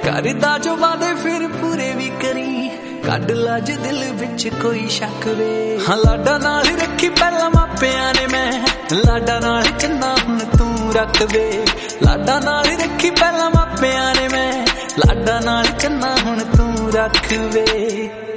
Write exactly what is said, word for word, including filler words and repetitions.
करदा जो वादे फिर पूरे भी करी, कड लाज दिल विच कोई शक वे। हाँ लाडा नाल रखी पहला मापिया ने मैं, लाडा नाल चन्ना हुण तू रख वे। लाडा नाल रखी पहला मापिया ने मैं, लाडा नाल चन्ना हुण तू रख वे।